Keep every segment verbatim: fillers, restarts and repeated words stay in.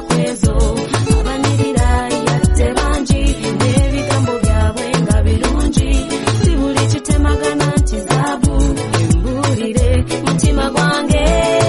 kwezo abanirira yatte bangi n'ebigambo byabwe nga birungi sibuli kitemagana nti zaabu embulire mutima gwange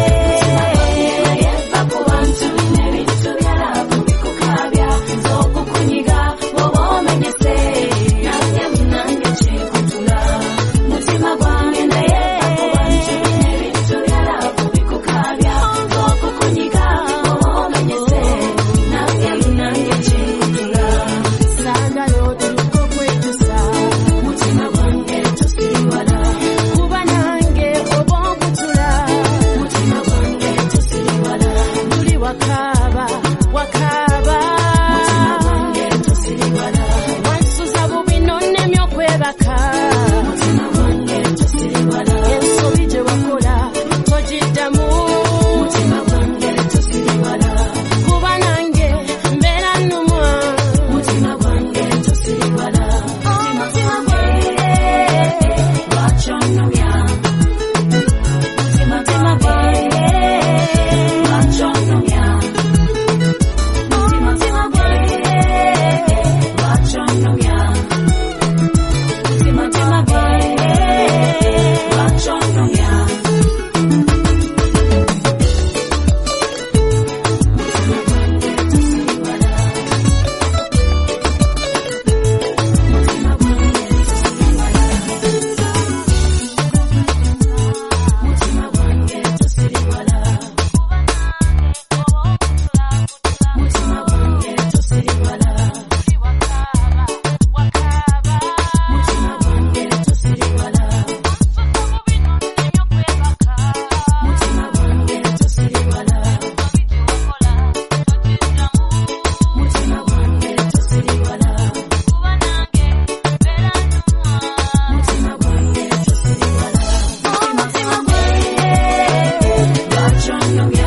yeva ku bantu n'ebintu byalaabu bikukabya nz'okukunyiga woba omenyese nange munange kyekutula mutima gwange naye ku bantu n'ebintu byalaabu bikukabya nz'okukunyiga woba omenyese nange munange kyekutula saagala otuuka okwetusa mutima gwange tosiriwala kuba nange oba okutula mutima gwange tosiriwala buli wakaaba wakaaba mutima gwange tosiriwala wansuza bubi nonnemye okwebaka mutima gwange tosiriwala ensobi gye wakola togiddamu mutima gwange tosiriwala kuba nange mbeera nnumwa mutima gwange tosiriwala mutima gwange lwaki onnomya mutima gwange lwaki onnomya mutima gwange lwaki onnomya mutima gwange lwaki onnomya mutima gwange tosiriwala mutima gwange tosiriwala mutima gwange tosiriwala mutima gwange tosiriwala mutima gwange tosiriwala mutima gwange tosiriwala mutima gwange lwaki onnomya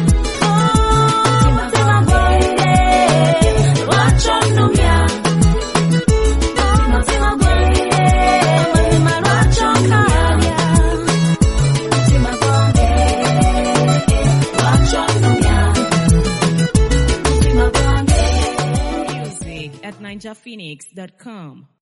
mutima gwange lwaki onnomya mutima gwange amazima lwaki onkaabya mutima gwange lwaki onnomya mutima gwange Music at ninja phoenix dot com.